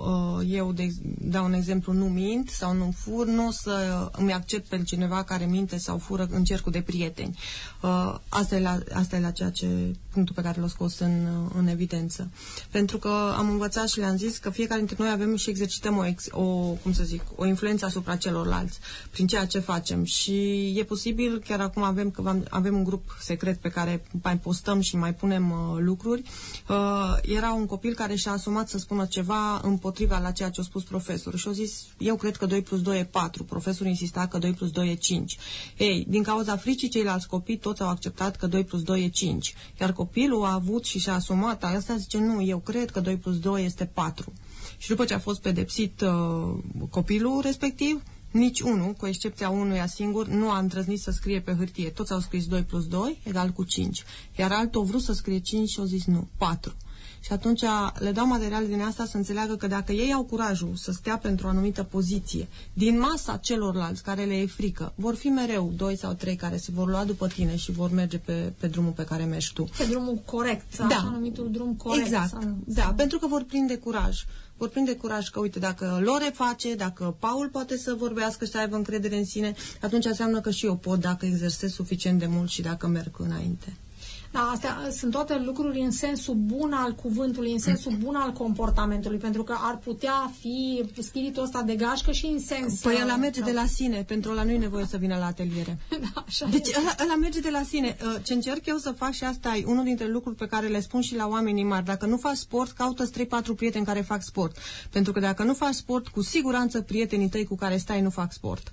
eu de, dau un exemplu, nu mint sau nu fur, nu o să îmi accept pe cineva care minte sau fură în cercul de prieteni. Asta e la, asta e la ceea ce, punctul pe care l-o scos în, în evidență. Pentru că am învățat și le-am zis că fiecare dintre noi avem și exercităm o, ex, o, cum să zic, o influență asupra celorlalți prin ceea ce facem. Și e posibil, chiar acum avem, că avem un grup secret pe care mai postăm și mai punem uh, lucruri. Uh, era un copil care care și-a asumat să spună ceva împotriva la ceea ce a spus profesorul și a zis, eu cred că doi plus doi e patru, profesorul insista că doi plus doi e cinci. Ei, din cauza fricii, ceilalți copii toți au acceptat că doi plus doi e cinci, iar copilul a avut și și-a asumat, asta zice, nu, eu cred că doi plus doi este patru. Și după ce a fost pedepsit uh, copilul respectiv, nici unul, cu excepția unuia singur, nu a îndrăznit să scrie pe hârtie. Toți au scris doi plus doi egal cu cinci. Iar altul a vrut să scrie cinci și a zis nu, patru. Și atunci le dau material din asta să înțeleagă că dacă ei au curajul să stea pentru o anumită poziție, din masa celorlalți care le e frică, vor fi mereu doi sau trei care se vor lua după tine și vor merge pe, pe drumul pe care mergi tu. Pe drumul corect, da. Așa numitul drum corect. Exact, sau... da, pentru că vor prinde curaj. Vor prinde curaj că, uite, dacă Lore face, dacă Paul poate să vorbească și să aibă încredere în sine, atunci înseamnă că și eu pot dacă exersez suficient de mult și dacă merg înainte. Da, astea sunt toate lucruri în sensul bun al cuvântului, în sensul bun al comportamentului, pentru că ar putea fi spiritul ăsta de gașcă și în sens... Păi ăla merge de la sine, pentru ăla nu e nevoie să vină la ateliere. Da, așa deci ăla, ăla merge de la sine. Ce încerc eu să fac și asta e unul dintre lucruri pe care le spun și la oamenii mari. Dacă nu faci sport, caută-ți trei patru prieteni care fac sport. Pentru că dacă nu faci sport, cu siguranță prietenii tăi cu care stai nu fac sport.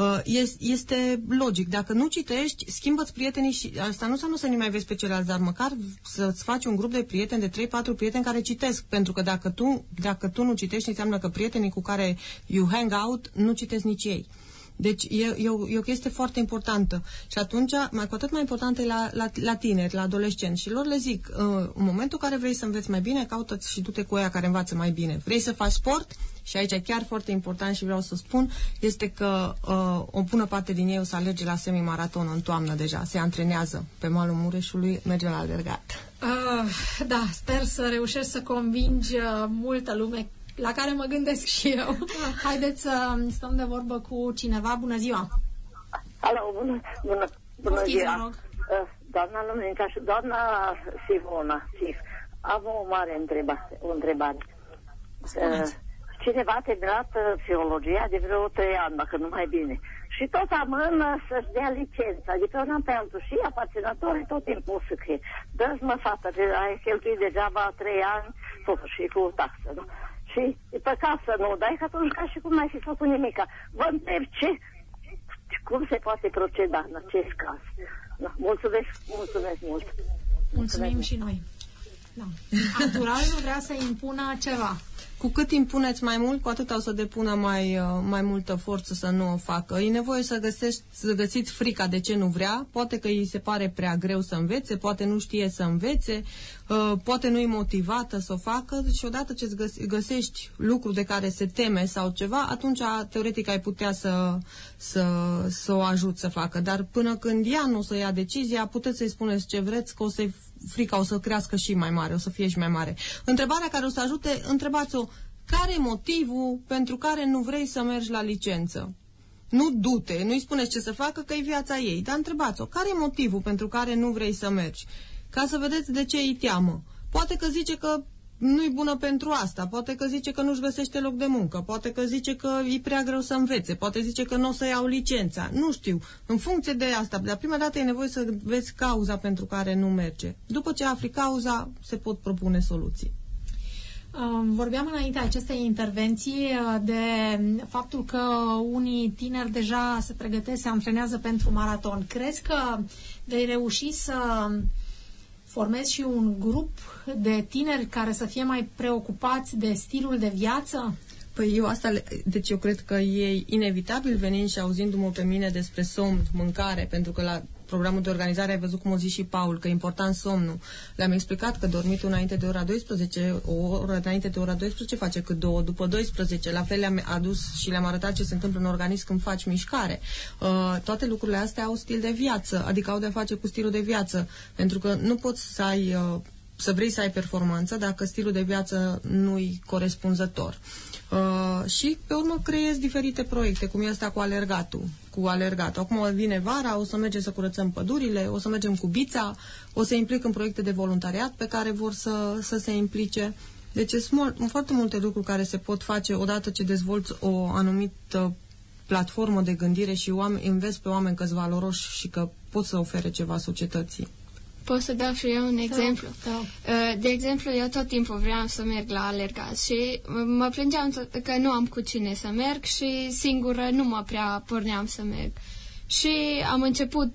Este logic. Dacă nu citești, schimbă-ți prietenii și asta nu înseamnă să nu mai vezi pe celălalt, dar măcar să-ți faci un grup de prieteni, de trei patru prieteni care citesc, pentru că dacă tu, dacă tu nu citești, înseamnă că prietenii cu care you hang out nu citesc nici ei. Deci e, e, o, e o chestie foarte importantă. Și atunci, mai cu atât mai importantă e la, la, la tineri, la adolescenți. Și lor le zic, uh, în momentul în care vrei să înveți mai bine, caută-ți și du-te cu aia care învață mai bine. Vrei să faci sport? Și aici e chiar foarte important și vreau să spun, este că uh, o bună parte din ei o să alerge la semi-maraton în toamnă deja. Se antrenează pe malul Mureșului, merge la alergat. Uh, da, sper să reușești să convingi uh, multă lume la care mă gândesc și eu. Haideți să stăm de vorbă cu cineva. Bună ziua! Alo, bună, bună, bună Poftiți, ziua! mă rog. Doamna Luminița și doamna Sivona, Sif, am o mare întrebare. O întrebare. Spuneți. Cineva a terminat filologia de vreo trei ani, dacă nu mai bine. Și tot amână să-și dea licența, de pe un an pe altul. Și aparținătorii tot timpul să scrie. Dă-ți mă, fată, ai cheltuit degeaba trei ani, totuși și cu taxă, nu? Și e păcat să nu dai, că atunci ca și cum n-ai fi făcut nimica. Vă întreb ce, cum se poate proceda în acest caz. Da, mulțumesc, mulțumesc mult. Mulțumim mulțumesc. Și noi. Da. Anturajul vrea să impună ceva. Cu cât impuneți mai mult, cu atât o să depună mai, uh, mai multă forță să nu o facă. E nevoie să, găsești, să găsiți frica de ce nu vrea, poate că îi se pare prea greu să învețe, poate nu știe să învețe, uh, poate nu e motivată să o facă și odată ce îți găsești lucruri de care se teme sau ceva, atunci teoretic ai putea să, să, să o ajuți să facă. Dar până când ea nu o să ia decizia, puteți să-i spuneți ce vreți, că o să-i frica o să crească și mai mare, o să fie și mai mare. Întrebarea care o să ajute, întrebați-o, care e motivul pentru care nu vrei să mergi la licență? Nu du-te, nu-i spuneți ce să facă, că e viața ei, dar întrebați-o, care e motivul pentru care nu vrei să mergi? Ca să vedeți de ce îi teamă. Poate că zice că nu-i bună pentru asta, poate că zice că nu-și găsește loc de muncă, poate că zice că e prea greu să învețe, poate zice că nu o să iau licența, nu știu, în funcție de asta. Dar prima dată e nevoie să vezi cauza pentru care nu merge. După ce afli cauza, se pot propune soluții. Vorbeam înainte acestei intervenții de faptul că unii tineri deja se pregătesc, se antrenează pentru maraton. Crezi că vei reuși să formezi și un grup de tineri care să fie mai preocupați de stilul de viață? Păi eu asta, le... deci eu cred că e inevitabil venind și auzindu-mă pe mine despre somn, mâncare, pentru că la programul de organizare ai văzut cum o zi și Paul, că e important somnul. Le-am explicat că dormitul înainte de ora douăsprezece, o oră înainte de ora douăsprezece face cât două după douăsprezece. La fel le-am adus și le-am arătat ce se întâmplă în organism când faci mișcare. Uh, toate lucrurile astea au stil de viață, adică au de-a face cu stilul de viață, pentru că nu poți să ai, uh, să vrei să ai performanță dacă stilul de viață nu-i corespunzător. Uh, și pe urmă creezi diferite proiecte, cum e asta cu alergatul. Cu alergatul. Acum vine vara, o să mergem să curățăm pădurile, o să mergem cu bița, o să implic în proiecte de voluntariat pe care vor să, să se implice. Deci sunt foarte multe lucruri care se pot face odată ce dezvolți o anumită platformă de gândire și oameni, înveți pe oameni că-s valoroși și că pot să ofere ceva societății. Pot să dau și eu un exemplu. Da, da. De exemplu, eu tot timpul vreau să merg la alergat și mă plângeam că nu am cu cine să merg și singură nu mă prea porneam să merg. Și am început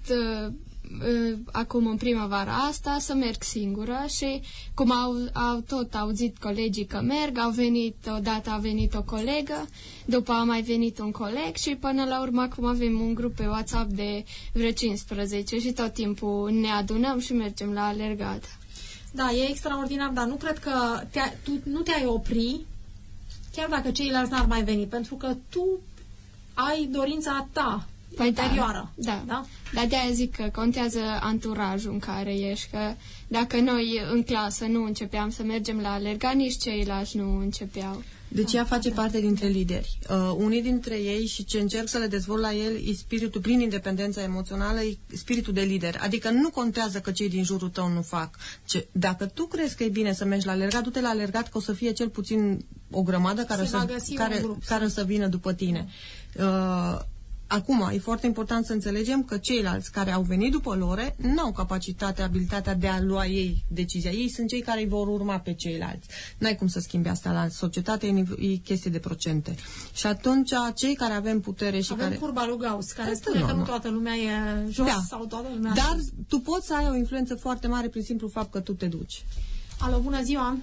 acum în primăvara asta să merg singură și cum au, au tot auzit colegii că merg, au venit, odată a venit o colegă, după a mai venit un coleg și până la urmă acum avem un grup pe WhatsApp de vreo cincisprezece și tot timpul ne adunăm și mergem la alergat. Da, e extraordinar, dar nu cred că te tu nu te-ai opri chiar dacă ceilalți n-ar mai veni, pentru că tu ai dorința ta Păi interioară. Da, da. da? Dar de-aia zic că contează anturajul în care ești, că dacă noi în clasă nu începeam să mergem la alergat, nici ceilalți nu începeau. Deci ea face parte dintre lideri. Uh, unii dintre ei și ce încerc să le dezvolt la el e spiritul, prin independența emoțională, e spiritul de lider. Adică nu contează că cei din jurul tău nu fac. Ce, dacă tu crezi că e bine să mergi la alergat, du-te la alergat, că o să fie cel puțin o grămadă care, o să, care, care o să vină după tine. Uh, Acum, e foarte important să înțelegem că ceilalți care au venit după lor nu au capacitatea, abilitatea de a lua ei decizia. Ei sunt cei care îi vor urma pe ceilalți. N-ai cum să schimbi asta la societate, e, e chestie de procente. Și atunci, cei care avem putere și avem care... curba lui Gauss, care asta spune normal. că nu toată lumea e jos da. sau toată lumea Dar jos. tu poți să ai o influență foarte mare prin simplu fapt că tu te duci. Alo, bună ziua!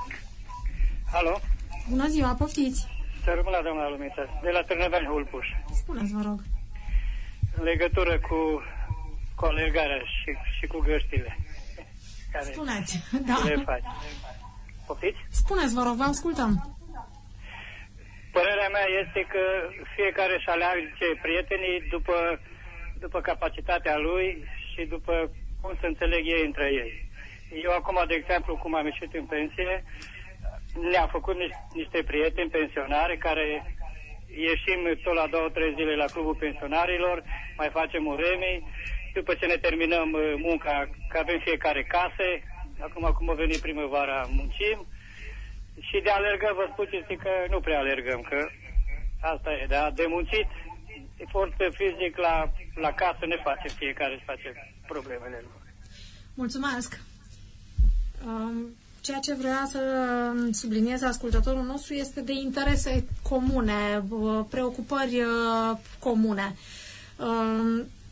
Alo? Bună ziua, poftiți! Să rămână, doamna Lumiță, de la Târnăveni Hulpuș. Spuneți, vă rog. În legătură cu, cu alergarea și, și cu găștile. Care Spuneți, da. le faci. Poftiți? Spuneți, vă rog, vă ascultăm. Părerea mea este că fiecare își alearge prietenii după, după capacitatea lui și după cum se înțeleg ei între ei. Eu acum, de exemplu, cum am ieșit în pensie, ne-am făcut niște prieteni pensionari care ieșim tot la două, trei zile la clubul pensionarilor, mai facem un remi, după ce ne terminăm munca, că avem fiecare case, acum cum a venit primăvara, muncim, și de alergăm, vă spun că nu prea alergăm, că asta e, da, de muncit, efort fizic la, la casă ne facem, fiecare își face problemele lor. Mulțumesc! Um... Ceea ce vrea să sublinieze ascultătorul nostru este de interese comune, preocupări comune.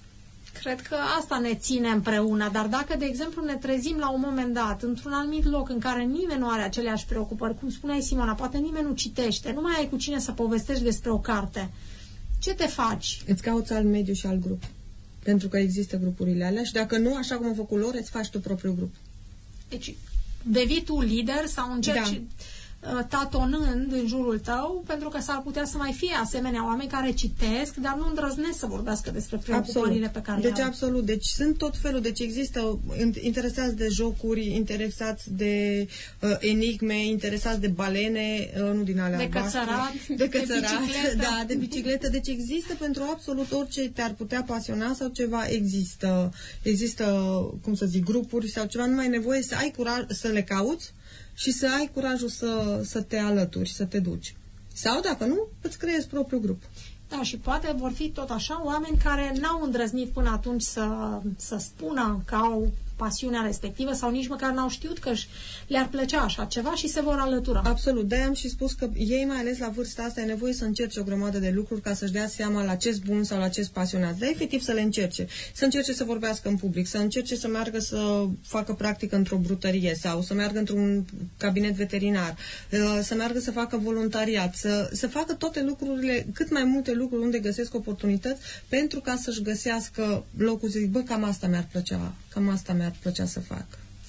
Cred că asta ne ține împreună, dar dacă, de exemplu, ne trezim la un moment dat într-un anumit loc în care nimeni nu are aceleași preocupări, cum spuneai, Simona, poate nimeni nu citește, nu mai ai cu cine să povestești despre o carte, ce te faci? Îți cauți alt mediu și alt grup. Pentru că există grupurile alea și dacă nu, așa cum a făcut lor, îți faci tu propriul grup. Deci, devii tu lider sau încerci... Da. Tatonând în jurul tău, pentru că s-ar putea să mai fie asemenea oameni care citesc, dar nu îndrăznesc să vorbească despre preocupările pe care deci, le au. absolut. Deci sunt tot felul. Deci există interesați de jocuri, interesați de uh, enigme, interesați de balene, uh, nu din alea de albastre. Cățărat, de cățărat, de bicicletă. Da, de bicicletă. Deci există pentru absolut orice te-ar putea pasiona sau ceva, există. Există, cum să zic, grupuri sau ceva. Nu mai e nevoie să ai curaj să le cauți și să ai curajul să, să te alături, să te duci. Sau, dacă nu, îți creezi propriul grup. Da, și poate vor fi tot așa oameni care n-au îndrăznit până atunci să, să spună că au pasiunea respectivă sau nici măcar n-au știut că le-ar plăcea așa ceva și se vor alătura. Absolut. De-aia am și spus că ei, mai ales la vârsta asta, e nevoie să încerce o grămadă de lucruri ca să-și dea seama la ce-s bun sau la ce-s pasionat. Dar efectiv să le încerce. Să încerce să vorbească în public, să încerce să meargă să facă practică într-o brutărie sau să meargă într-un cabinet veterinar, să meargă să facă voluntariat, să, să facă toate lucrurile, cât mai multe lucruri unde găsesc oportunități pentru ca să-și găsească locul, zic, bă, cam asta mi-ar plăcea, cam asta mi-ar plăcea să fac.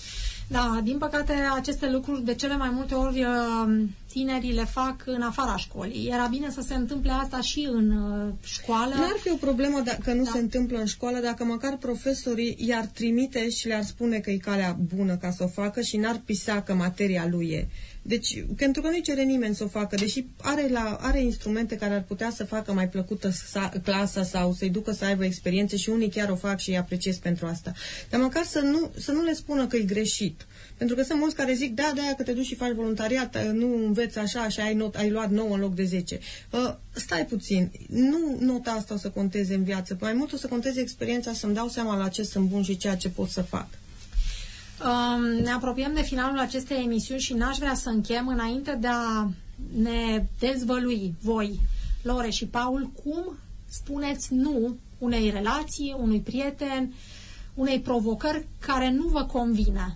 Da, din păcate aceste lucruri de cele mai multe ori tinerii le fac în afara școlii. Era bine să se întâmple asta și în școală. N-ar fi o problemă dacă nu da. se întâmplă în școală, dacă măcar profesorii i-ar trimite și le-ar spune că e calea bună ca să o facă și n-ar pisa că materia lui e. Deci, pentru că nu-i cere nimeni să o facă, deși are, la, are instrumente care ar putea să facă mai plăcută sa, clasa sau să-i ducă să aibă experiențe și unii chiar o fac și îi apreciez pentru asta. Dar măcar să nu, să nu le spună că e greșit. Pentru că sunt mulți care zic, da, de-aia că te duci și faci voluntariat, nu înveți așa și ai, not, ai luat nouă în loc de zece. Uh, stai puțin, nu nota asta o să conteze în viață, mai mult o să conteze experiența să-mi dau seama la ce sunt bun și ceea ce pot să fac. Um, ne apropiem de finalul acestei emisiuni și n-aș vrea să închem înainte de a ne dezvălui voi, Lore și Paul, cum spuneți nu unei relații, unui prieten, unei provocări care nu vă convine.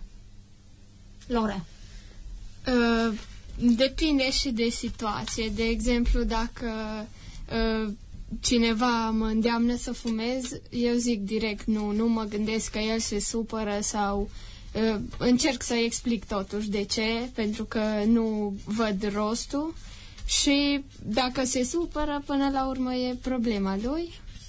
Lore. Uh, depinde și de situație. De exemplu, dacă uh, cineva mă îndeamnă să fumez, eu zic direct nu, nu mă gândesc că el se supără sau uh, încerc să explic totuși de ce, pentru că nu văd rostul și dacă se supără, până la urmă e problema lui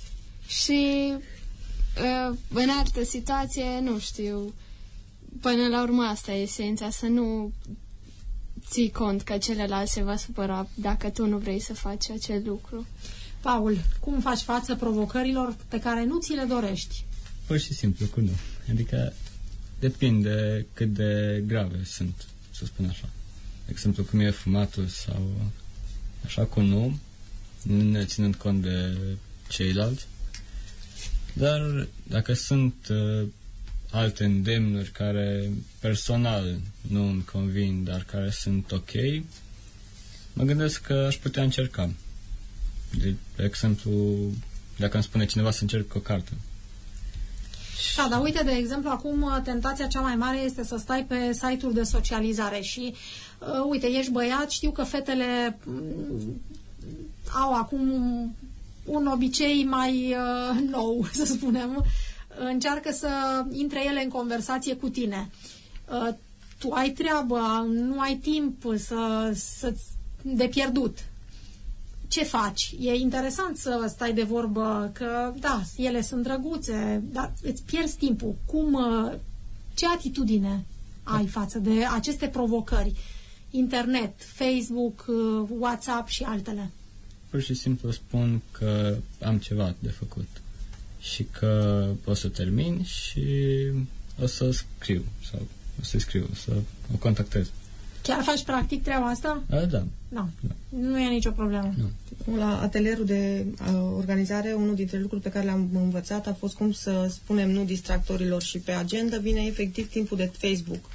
și uh, în altă situație, nu știu, până la urmă asta e esența, să nu ții cont că celălalt se va supăra dacă tu nu vrei să faci acel lucru. Paul, cum faci față provocărilor pe care nu ți le dorești? Pur și simplu, cu nu. Adică depinde cât de grave sunt, să spun așa. De exemplu, cum e fumatul sau așa, cu nu, ne ținând cont de ceilalți. Dar dacă sunt uh, alte îndemnuri care personal nu îmi convin, dar care sunt ok, mă gândesc că aș putea încerca. De, de exemplu, dacă îmi spune cineva să încerc o carte. Da, dar uite, de exemplu, acum tentația cea mai mare este să stai pe site-uri de socializare și, uh, uite, ești băiat, știu că fetele um, au acum un obicei mai uh, nou, să spunem, încearcă să intre ele în conversație cu tine. Uh, tu ai treabă, nu ai timp să, să de pierdut. Ce faci? E interesant să stai de vorbă că, da, ele sunt drăguțe, dar îți pierzi timpul. Cum, ce atitudine ai față de aceste provocări? Internet, Facebook, WhatsApp și altele. Pur și simplu spun că am ceva de făcut și că o să termin și o să scriu sau o să scriu, o să o contactez. Chiar faci practic treaba asta? A, da. Da. Nu e nicio problemă. Nu. La atelierul de uh, organizare, unul dintre lucruri pe care le-am învățat a fost cum să spunem nu distractorilor și pe agenda vine efectiv timpul de Facebook.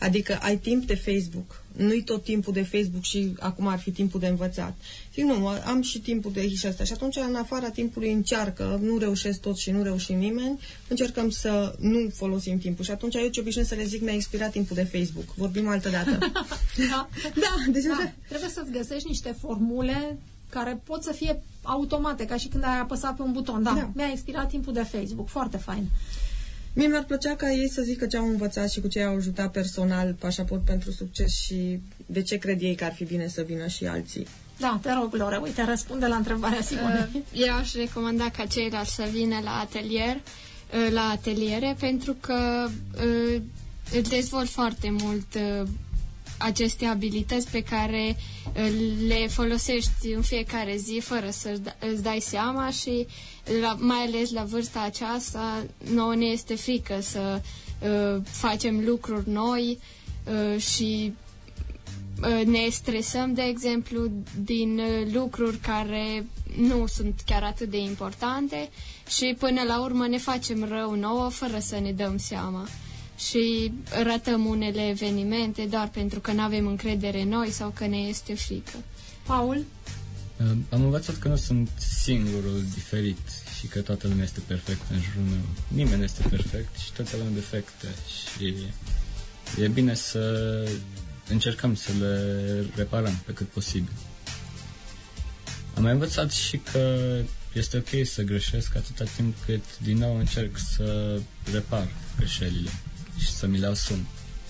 Adică ai timp de Facebook, nu-i tot timpul de Facebook și acum ar fi timpul de învățat. Zic, nu, am și timpul de și asta. Și atunci, în afara timpului, încearcă, nu reușesc tot și nu reușim nimeni, încercăm să nu folosim timpul. Și atunci eu ce obișnuiesc să le zic, mi-a expirat timpul de Facebook. Vorbim altă dată. Da, da, deci da. Trebuie să-ți găsești niște formule care pot să fie automate, ca și când ai apăsat pe un buton. Da, da. Mi-a expirat timpul de Facebook. Foarte fain. Mie mi-ar plăcea ca ei să zică ce au învățat și cu ce au ajutat personal, pașaport pentru succes și de ce cred ei că ar fi bine să vină și alții. Da, te rog, Lore, uite, răspunde la întrebarea Simone. Uh, eu aș recomanda ca ceilalți să vină la atelier, uh, la ateliere, pentru că uh, îți dezvolt foarte mult uh, aceste abilități pe care le folosești în fiecare zi fără să îți dai seama și la, mai ales la vârsta aceasta nouă ne este frică să uh, facem lucruri noi uh, și uh, ne stresăm, de exemplu, din uh, lucruri care nu sunt chiar atât de importante și până la urmă ne facem rău nouă fără să ne dăm seama. Și ratăm unele evenimente doar pentru că nu avem încredere în noi sau că ne este frică. Paul? Am învățat că nu sunt singurul diferit și că toată lumea este perfectă în jurul meu. Nimeni nu este perfect și toți avem defecte și e bine să încercăm să le reparăm pe cât posibil. Am mai învățat și că este ok să greșesc atâta timp cât din nou încerc să repar greșelile și să mi le asum.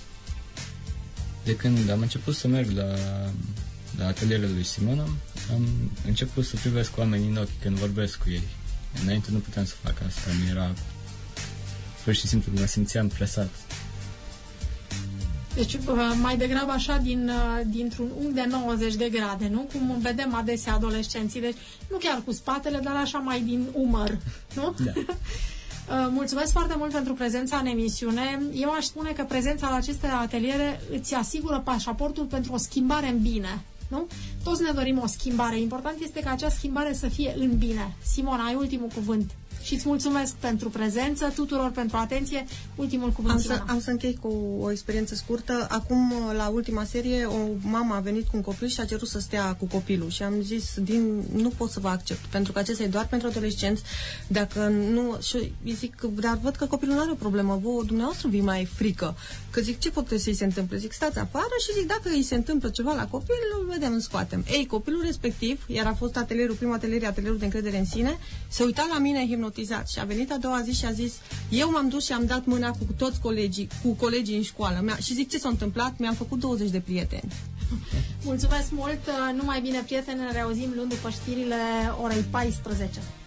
De când am început să merg la, la atelierele lui Simona, am început să privesc oamenii în ochi când vorbesc cu ei. Înainte nu puteam să fac asta, mi era pur și simplu mă simțeam presat. Deci mai degrabă așa din, dintr-un unghi de nouăzeci de grade, nu? Cum vedem adesea adolescenții, deci nu chiar cu spatele, dar așa mai din umăr, nu? Da. Mulțumesc foarte mult pentru prezența în emisiune. Eu aș spune că prezența la aceste ateliere îți asigură pașaportul pentru o schimbare în bine, nu? Toți ne dorim o schimbare. Important este ca acea schimbare să fie în bine. Simona, ai ultimul cuvânt. Și îți mulțumesc pentru prezență, tuturor pentru atenție. Ultimul cuvânt, am Simona. să, am să închei cu o experiență scurtă. Acum, la ultima serie, o mamă a venit cu un copil și a cerut să stea cu copilul. Și am zis, din, nu pot să vă accept, pentru că acesta e doar pentru adolescenți. Dacă nu... Și îi zic, dar văd că copilul nu are o problemă. Vă, dumneavoastră, vi mai frică. Că zic, ce poate să-i se întâmple? Zic, stați afară și zic, dacă îi se întâmplă ceva la copil, îl vedem, îl scoatem. Ei, copilul respectiv, iar a fost atelierul, primul atelier, atelierul de încredere în sine, se uita la mine hipnotizat și a venit a doua zi și a zis, eu m-am dus și am dat mâna cu toți colegii, cu colegii în școală mea. Și zic, ce s-a întâmplat? Mi-am făcut douăzeci de prieteni. Mulțumesc mult, numai bine, prieteni, ne reauzim luni după știrile orei paisprezece.